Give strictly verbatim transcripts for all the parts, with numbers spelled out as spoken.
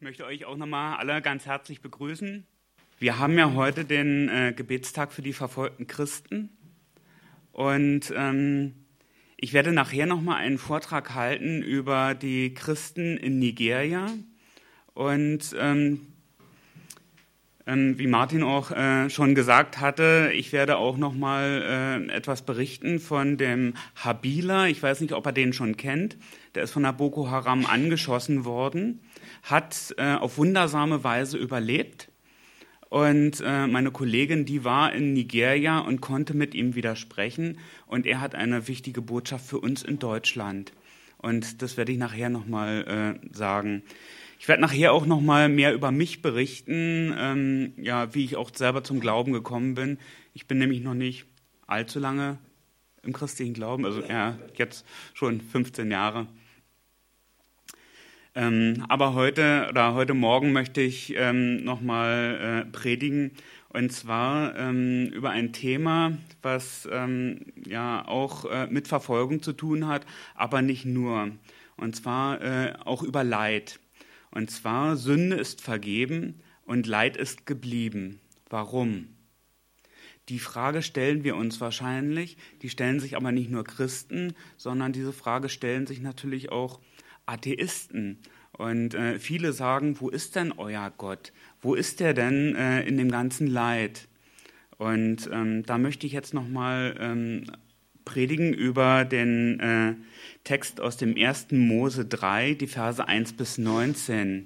möchte euch auch nochmal alle ganz herzlich begrüßen. Wir haben ja heute den äh, Gebetstag für die verfolgten Christen und ähm, ich werde nachher nochmal einen Vortrag halten über die Christen in Nigeria und ähm, ähm, wie Martin auch äh, schon gesagt hatte, ich werde auch nochmal äh, etwas berichten von dem Habila. Ich weiß nicht, ob er den schon kennt. Der ist von der Boko Haram angeschossen worden, hat äh, auf wundersame Weise überlebt. Und äh, meine Kollegin, die war in Nigeria und konnte mit ihm widersprechen. Und er hat eine wichtige Botschaft für uns in Deutschland. Und das werde ich nachher nochmal äh, sagen. Ich werde nachher auch nochmal mehr über mich berichten, ähm, ja, wie ich auch selber zum Glauben gekommen bin. Ich bin nämlich noch nicht allzu lange im christlichen Glauben, also ja, jetzt schon fünfzehn Jahre. Ähm, aber heute oder heute Morgen möchte ich ähm, nochmal äh, predigen, und zwar ähm, über ein Thema, was ähm, ja auch äh, mit Verfolgung zu tun hat, aber nicht nur. Und zwar äh, auch über Leid. Und zwar, Sünde ist vergeben und Leid ist geblieben. Warum? Die Frage stellen wir uns wahrscheinlich, die stellen sich aber nicht nur Christen, sondern diese Frage stellen sich natürlich auch Atheisten. Und äh, viele sagen, wo ist denn euer Gott? Wo ist der denn äh, in dem ganzen Leid? Und ähm, da möchte ich jetzt nochmal ähm, predigen über den äh, Text aus dem ersten Mose drei, die Verse eins bis neunzehn.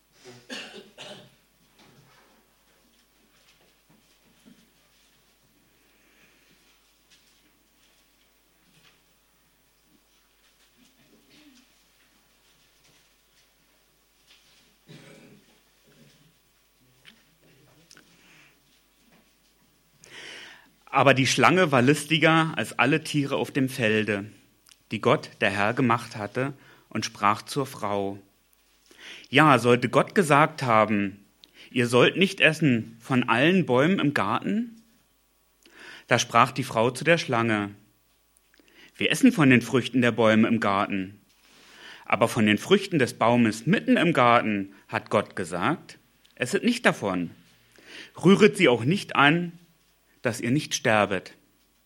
Aber die Schlange war listiger als alle Tiere auf dem Felde, die Gott, der Herr, gemacht hatte, und sprach zur Frau: Ja, sollte Gott gesagt haben, ihr sollt nicht essen von allen Bäumen im Garten? Da sprach die Frau zu der Schlange: Wir essen von den Früchten der Bäume im Garten. Aber von den Früchten des Baumes mitten im Garten hat Gott gesagt, esset nicht davon. Rühret sie auch nicht an, dass ihr nicht sterbet.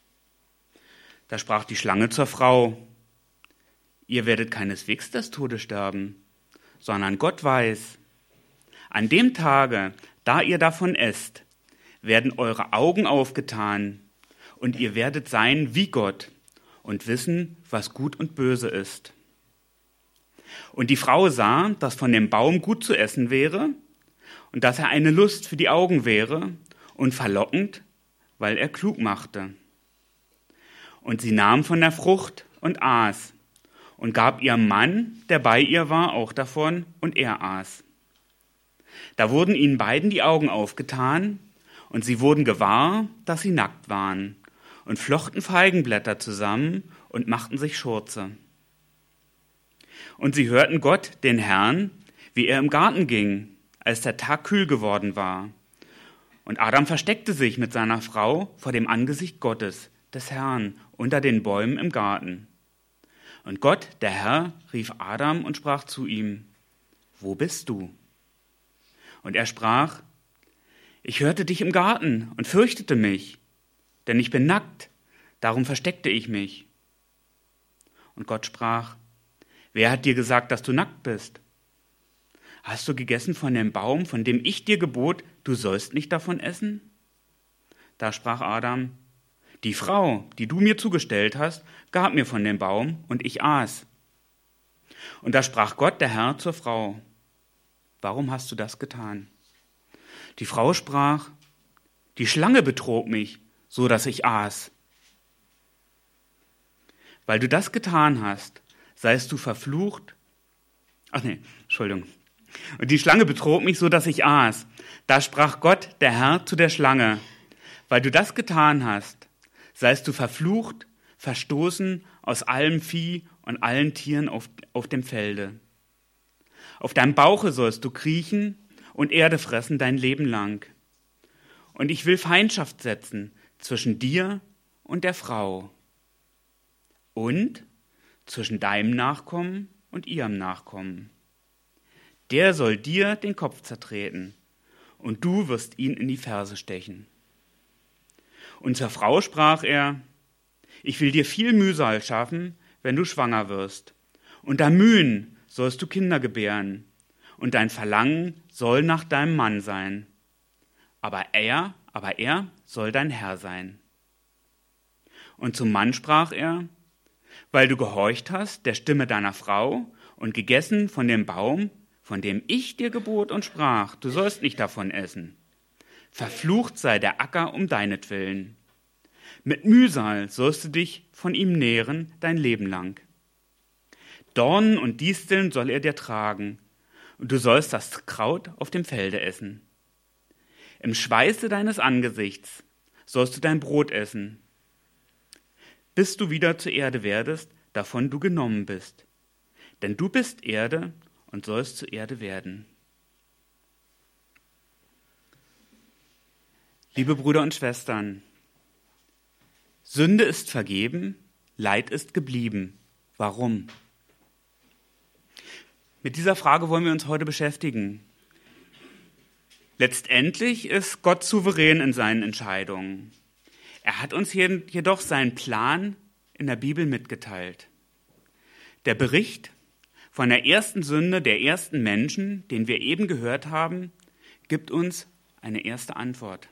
Da sprach die Schlange zur Frau: Ihr werdet keineswegs des Todes sterben, sondern Gott weiß, an dem Tage, da ihr davon esst, werden eure Augen aufgetan und ihr werdet sein wie Gott und wissen, was gut und böse ist. Und die Frau sah, dass von dem Baum gut zu essen wäre und dass er eine Lust für die Augen wäre und verlockend, weil er klug machte. Und sie nahm von der Frucht und aß und gab ihrem Mann, der bei ihr war, auch davon, und er aß. Da wurden ihnen beiden die Augen aufgetan, und sie wurden gewahr, dass sie nackt waren, und flochten Feigenblätter zusammen und machten sich Schurze. Und sie hörten Gott, den Herrn, wie er im Garten ging, als der Tag kühl geworden war. Und Adam versteckte sich mit seiner Frau vor dem Angesicht Gottes, des Herrn, unter den Bäumen im Garten. Und Gott, der Herr, rief Adam und sprach zu ihm: Wo bist du? Und er sprach: Ich hörte dich im Garten und fürchtete mich, denn ich bin nackt, darum versteckte ich mich. Und Gott sprach: Wer hat dir gesagt, dass du nackt bist? Hast du gegessen von dem Baum, von dem ich dir gebot, du sollst nicht davon essen? Da sprach Adam: Die Frau, die du mir zugestellt hast, gab mir von dem Baum, und ich aß. Und da sprach Gott, der Herr, zur Frau: Warum hast du das getan? Die Frau sprach: Die Schlange betrog mich, so dass ich aß. Weil du das getan hast, seist du verflucht. Ach nee, Entschuldigung. Und die Schlange betrog mich, so dass ich aß. Da sprach Gott, der Herr, zu der Schlange: Weil du das getan hast, seist du verflucht, verstoßen aus allem Vieh und allen Tieren auf, auf dem Felde. Auf deinem Bauche sollst du kriechen und Erde fressen dein Leben lang. Und ich will Feindschaft setzen zwischen dir und der Frau und zwischen deinem Nachkommen und ihrem Nachkommen. Der soll dir den Kopf zertreten, und du wirst ihn in die Ferse stechen. Und zur Frau sprach er: Ich will dir viel Mühsal schaffen, wenn du schwanger wirst. Unter Mühen sollst du Kinder gebären, und dein Verlangen soll nach deinem Mann sein. Aber er, aber er soll dein Herr sein. Und zum Mann sprach er: Weil du gehorcht hast der Stimme deiner Frau und gegessen von dem Baum, von dem ich dir gebot und sprach, du sollst nicht davon essen. Verflucht sei der Acker um deinetwillen. Mit Mühsal sollst du dich von ihm nähren dein Leben lang. Dornen und Disteln soll er dir tragen, und du sollst das Kraut auf dem Felde essen. Im Schweiße deines Angesichts sollst du dein Brot essen, bis du wieder zur Erde werdest, davon du genommen bist. Denn du bist Erde und sollst zur Erde werden. Liebe Brüder und Schwestern, Sünde ist vergeben, Leid ist geblieben. Warum? Mit dieser Frage wollen wir uns heute beschäftigen. Letztendlich ist Gott souverän in seinen Entscheidungen. Er hat uns jedoch seinen Plan in der Bibel mitgeteilt. Der Bericht von der ersten Sünde der ersten Menschen, den wir eben gehört haben, gibt uns eine erste Antwort.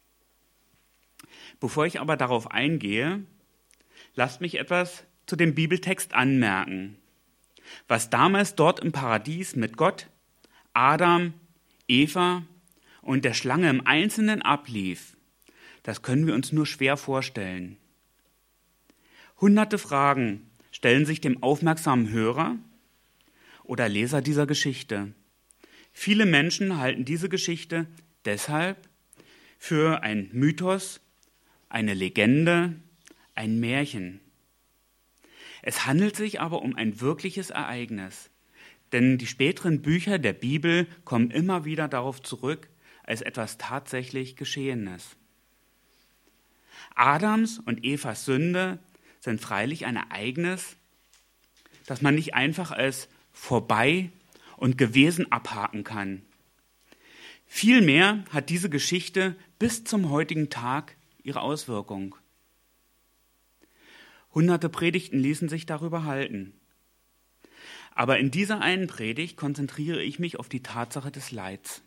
Bevor ich aber darauf eingehe, lasst mich etwas zu dem Bibeltext anmerken. Was damals dort im Paradies mit Gott, Adam, Eva und der Schlange im Einzelnen ablief, das können wir uns nur schwer vorstellen. Hunderte Fragen stellen sich dem aufmerksamen Hörer oder Leser dieser Geschichte. Viele Menschen halten diese Geschichte deshalb für ein Mythos, eine Legende, ein Märchen. Es handelt sich aber um ein wirkliches Ereignis, denn die späteren Bücher der Bibel kommen immer wieder darauf zurück, als etwas tatsächlich Geschehenes. Adams und Evas Sünde sind freilich ein Ereignis, das man nicht einfach als vorbei und gewesen abhaken kann. Vielmehr hat diese Geschichte bis zum heutigen Tag ihre Auswirkung. Hunderte Predigten ließen sich darüber halten. Aber in dieser einen Predigt konzentriere ich mich auf die Tatsache des Leids.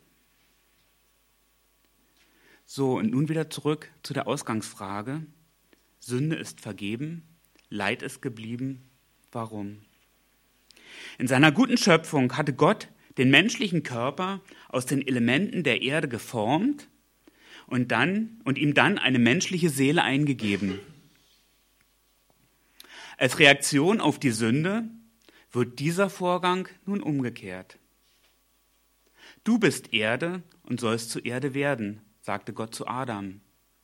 So, und nun wieder zurück zu der Ausgangsfrage. Sünde ist vergeben, Leid ist geblieben. Warum? In seiner guten Schöpfung hatte Gott den menschlichen Körper aus den Elementen der Erde geformt und, dann, und ihm dann eine menschliche Seele eingegeben. Als Reaktion auf die Sünde wird dieser Vorgang nun umgekehrt. Du bist Erde und sollst zu Erde werden, sagte Gott zu Adam.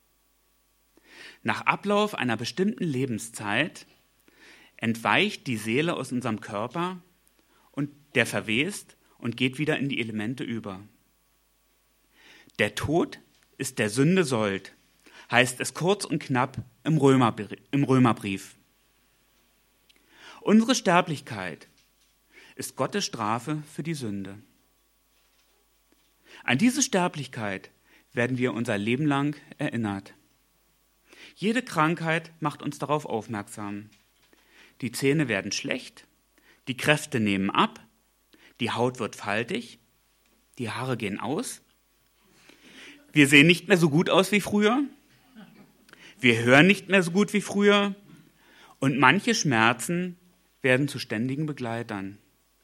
Nach Ablauf einer bestimmten Lebenszeit entweicht die Seele aus unserem Körper und der verwest und geht wieder in die Elemente über. Der Tod ist der Sünde Sold, heißt es kurz und knapp im Römerbrief. Unsere Sterblichkeit ist Gottes Strafe für die Sünde. An diese Sterblichkeit werden wir unser Leben lang erinnert. Jede Krankheit macht uns darauf aufmerksam. Die Zähne werden schlecht, die Kräfte nehmen ab, die Haut wird faltig, die Haare gehen aus. Wir sehen nicht mehr so gut aus wie früher, wir hören nicht mehr so gut wie früher und manche Schmerzen werden zu ständigen Begleitern.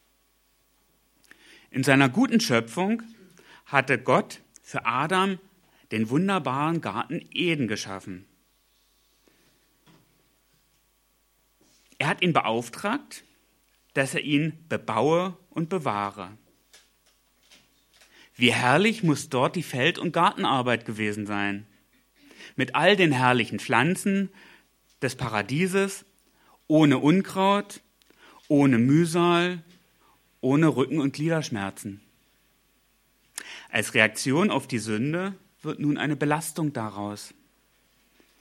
In seiner guten Schöpfung hatte Gott für Adam den wunderbaren Garten Eden geschaffen. Er hat ihn beauftragt, dass er ihn bebaue und bewahre. Wie herrlich muss dort die Feld- und Gartenarbeit gewesen sein. Mit all den herrlichen Pflanzen des Paradieses, ohne Unkraut, ohne Mühsal, ohne Rücken- und Gliederschmerzen. Als Reaktion auf die Sünde wird nun eine Belastung daraus.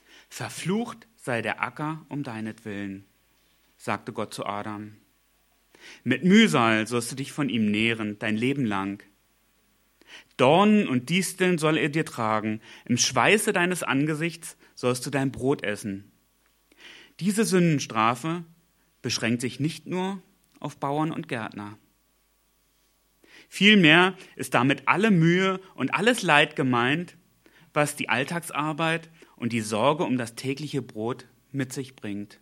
Verflucht sei der Acker um deinetwillen, sagte Gott zu Adam. Mit Mühsal sollst du dich von ihm nähren, dein Leben lang. Dornen und Disteln soll er dir tragen, im Schweiße deines Angesichts sollst du dein Brot essen. Diese Sündenstrafe beschränkt sich nicht nur auf Bauern und Gärtner. Vielmehr ist damit alle Mühe und alles Leid gemeint, was die Alltagsarbeit und die Sorge um das tägliche Brot mit sich bringt.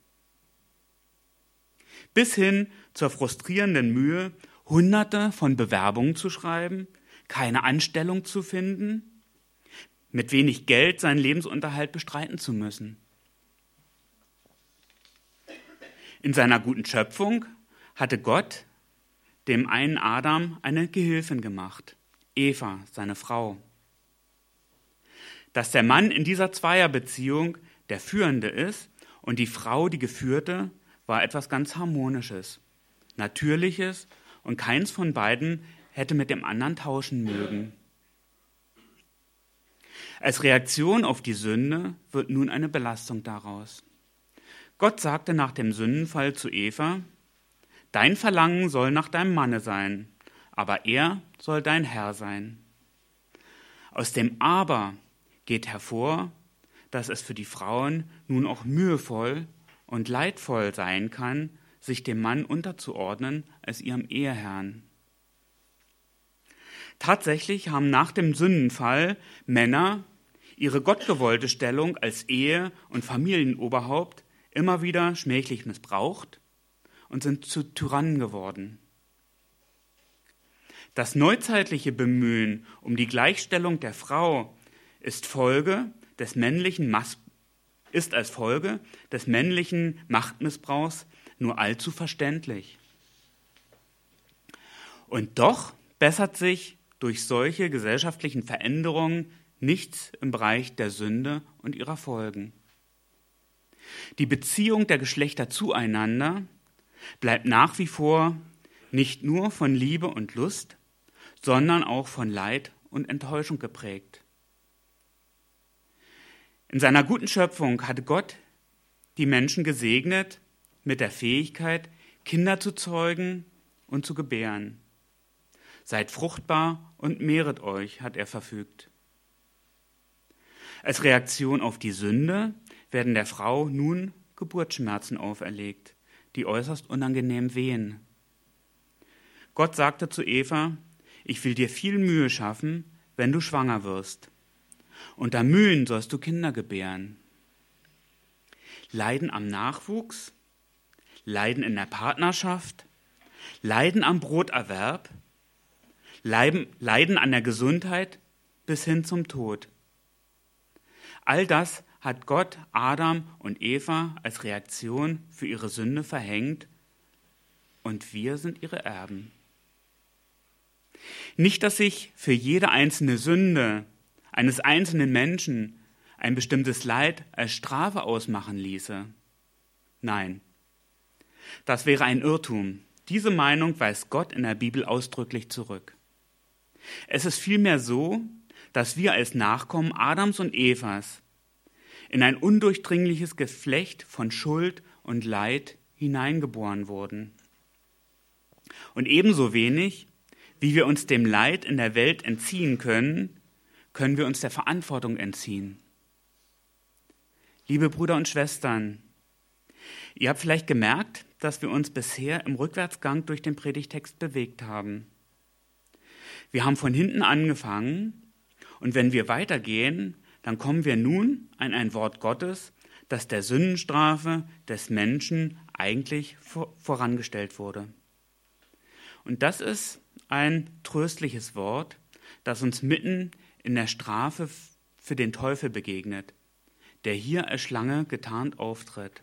Bis hin zur frustrierenden Mühe, Hunderte von Bewerbungen zu schreiben, keine Anstellung zu finden, mit wenig Geld seinen Lebensunterhalt bestreiten zu müssen. In seiner guten Schöpfung hatte Gott dem einen Adam eine Gehilfin gemacht, Eva, seine Frau. Dass der Mann in dieser Zweierbeziehung der Führende ist und die Frau die Geführte, war etwas ganz Harmonisches, Natürliches und keins von beiden hätte mit dem anderen tauschen mögen. Als Reaktion auf die Sünde wird nun eine Belastung daraus. Gott sagte nach dem Sündenfall zu Eva: Dein Verlangen soll nach deinem Manne sein, aber er soll dein Herr sein. Aus dem Aber geht hervor, dass es für die Frauen nun auch mühevoll und leidvoll sein kann, sich dem Mann unterzuordnen als ihrem Eheherrn. Tatsächlich haben nach dem Sündenfall Männer ihre gottgewollte Stellung als Ehe- und Familienoberhaupt immer wieder schmählich missbraucht und sind zu Tyrannen geworden. Das neuzeitliche Bemühen um die Gleichstellung der Frau ist Folge des männlichen Mas- ist als Folge des männlichen Machtmissbrauchs nur allzu verständlich. Und doch bessert sich durch solche gesellschaftlichen Veränderungen nichts im Bereich der Sünde und ihrer Folgen. Die Beziehung der Geschlechter zueinander bleibt nach wie vor nicht nur von Liebe und Lust, sondern auch von Leid und Enttäuschung geprägt. In seiner guten Schöpfung hatte Gott die Menschen gesegnet mit der Fähigkeit, Kinder zu zeugen und zu gebären. Seid fruchtbar und mehret euch, hat er verfügt. Als Reaktion auf die Sünde werden der Frau nun Geburtsschmerzen auferlegt, die äußerst unangenehm wehen. Gott sagte zu Eva: Ich will dir viel Mühe schaffen, wenn du schwanger wirst. Unter Mühen sollst du Kinder gebären. Leiden am Nachwuchs, Leiden in der Partnerschaft, Leiden am Broterwerb, Leiden, Leiden an der Gesundheit bis hin zum Tod. All das hat Gott Adam und Eva als Reaktion für ihre Sünde verhängt und wir sind ihre Erben. Nicht, dass sich für jede einzelne Sünde eines einzelnen Menschen ein bestimmtes Leid als Strafe ausmachen ließe. Nein, das wäre ein Irrtum. Diese Meinung weist Gott in der Bibel ausdrücklich zurück. Es ist vielmehr so, dass wir als Nachkommen Adams und Evas in ein undurchdringliches Geflecht von Schuld und Leid hineingeboren wurden. Und ebenso wenig, wie wir uns dem Leid in der Welt entziehen können, können wir uns der Verantwortung entziehen. Liebe Brüder und Schwestern, ihr habt vielleicht gemerkt, dass wir uns bisher im Rückwärtsgang durch den Predigtext bewegt haben. Wir haben von hinten angefangen und wenn wir weitergehen, dann kommen wir nun an ein Wort Gottes, das der Sündenstrafe des Menschen eigentlich vorangestellt wurde. Und das ist ein tröstliches Wort, das uns mitten in der Strafe für den Teufel begegnet, der hier als Schlange getarnt auftritt.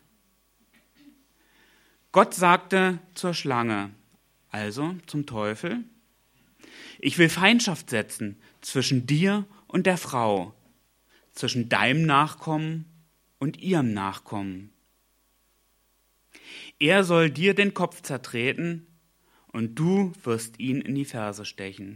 Gott sagte zur Schlange, also zum Teufel: Ich will Feindschaft setzen zwischen dir und der Frau, zwischen deinem Nachkommen und ihrem Nachkommen. Er soll dir den Kopf zertreten und du wirst ihn in die Ferse stechen.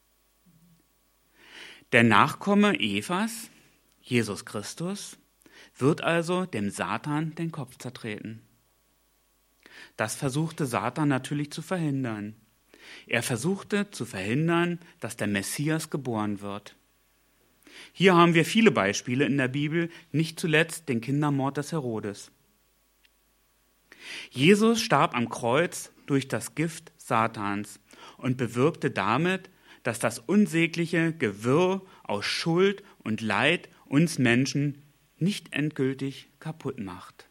Der Nachkomme Evas, Jesus Christus, wird also dem Satan den Kopf zertreten. Das versuchte Satan natürlich zu verhindern. Er versuchte zu verhindern, dass der Messias geboren wird. Hier haben wir viele Beispiele in der Bibel, nicht zuletzt den Kindermord des Herodes. Jesus starb am Kreuz durch das Gift Satans und bewirkte damit, dass das unsägliche Gewirr aus Schuld und Leid uns Menschen nicht endgültig kaputt macht.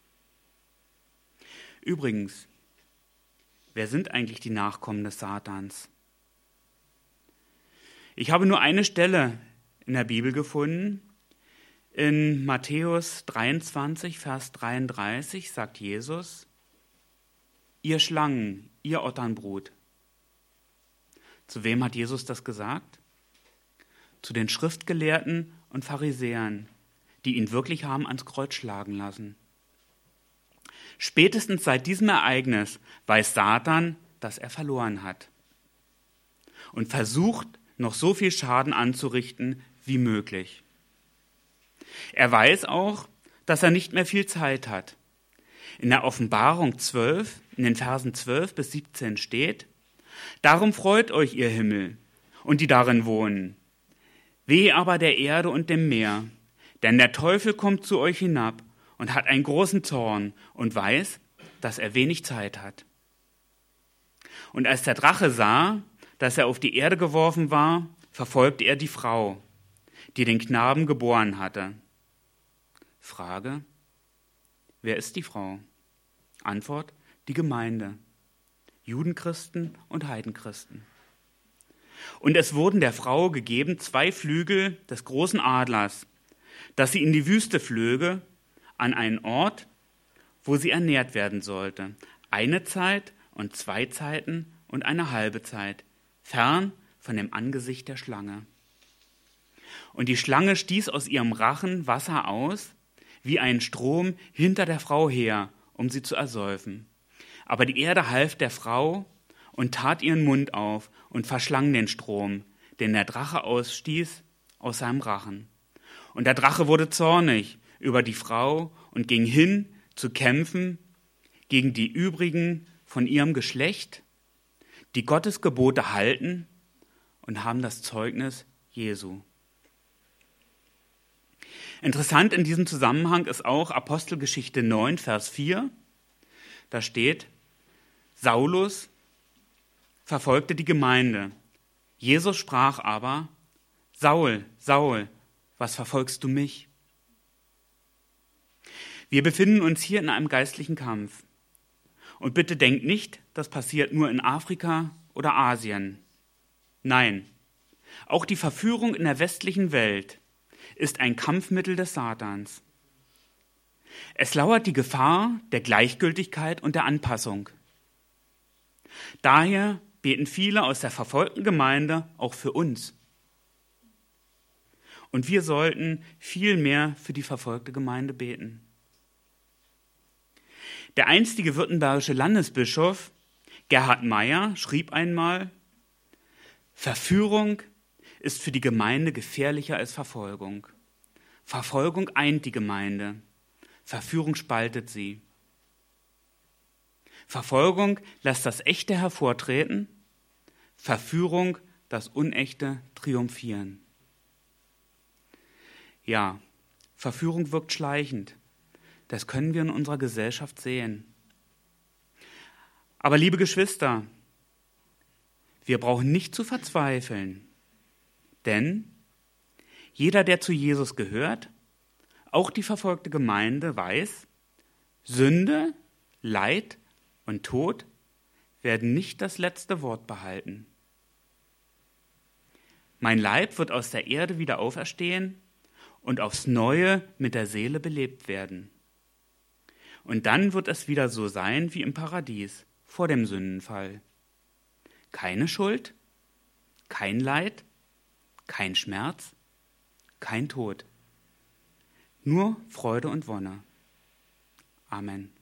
Übrigens, wer sind eigentlich die Nachkommen des Satans? Ich habe nur eine Stelle in der Bibel gefunden. In Matthäus dreiundzwanzig, Vers dreiunddreißig sagt Jesus: Ihr Schlangen, ihr Otternbrut. Zu wem hat Jesus das gesagt? Zu den Schriftgelehrten und Pharisäern, die ihn wirklich haben ans Kreuz schlagen lassen. Spätestens seit diesem Ereignis weiß Satan, dass er verloren hat und versucht, noch so viel Schaden anzurichten wie möglich. Er weiß auch, dass er nicht mehr viel Zeit hat. In der Offenbarung zwölf, in den Versen zwölf bis siebzehn steht: Darum freut euch, ihr Himmel, und die darin wohnen. Weh aber der Erde und dem Meer, denn der Teufel kommt zu euch hinab und hat einen großen Zorn und weiß, dass er wenig Zeit hat. Und als der Drache sah, dass er auf die Erde geworfen war, verfolgte er die Frau, die den Knaben geboren hatte. Frage: Wer ist die Frau? Antwort: die Gemeinde. Judenchristen und Heidenchristen. Und es wurden der Frau gegeben zwei Flügel des großen Adlers, dass sie in die Wüste flöge, an einen Ort, wo sie ernährt werden sollte. Eine Zeit und zwei Zeiten und eine halbe Zeit, fern von dem Angesicht der Schlange. Und die Schlange stieß aus ihrem Rachen Wasser aus, wie ein Strom hinter der Frau her, um sie zu ersäufen. Aber die Erde half der Frau und tat ihren Mund auf und verschlang den Strom, den der Drache ausstieß aus seinem Rachen. Und der Drache wurde zornig über die Frau und ging hin zu kämpfen gegen die übrigen von ihrem Geschlecht, die Gottes Gebote halten und haben das Zeugnis Jesu. Interessant in diesem Zusammenhang ist auch Apostelgeschichte neun, Vers vier. Da steht: Saulus verfolgte die Gemeinde. Jesus sprach aber: Saul, Saul, was verfolgst du mich? Wir befinden uns hier in einem geistlichen Kampf. Und bitte denkt nicht, das passiert nur in Afrika oder Asien. Nein, auch die Verführung in der westlichen Welt ist ein Kampfmittel des Satans. Es lauert die Gefahr der Gleichgültigkeit und der Anpassung. Daher beten viele aus der verfolgten Gemeinde auch für uns. Und wir sollten viel mehr für die verfolgte Gemeinde beten. Der einstige württembergische Landesbischof Gerhard Meyer schrieb einmal: Verführung ist für die Gemeinde gefährlicher als Verfolgung. Verfolgung eint die Gemeinde, Verführung spaltet sie. Verfolgung lässt das Echte hervortreten, Verführung das Unechte triumphieren. Ja, Verführung wirkt schleichend. Das können wir in unserer Gesellschaft sehen. Aber liebe Geschwister, wir brauchen nicht zu verzweifeln, denn jeder, der zu Jesus gehört, auch die verfolgte Gemeinde, weiß, Sünde, Leid und Tod werden nicht das letzte Wort behalten. Mein Leib wird aus der Erde wieder auferstehen und aufs Neue mit der Seele belebt werden. Und dann wird es wieder so sein wie im Paradies vor dem Sündenfall. Keine Schuld, kein Leid, kein Schmerz, kein Tod. Nur Freude und Wonne. Amen.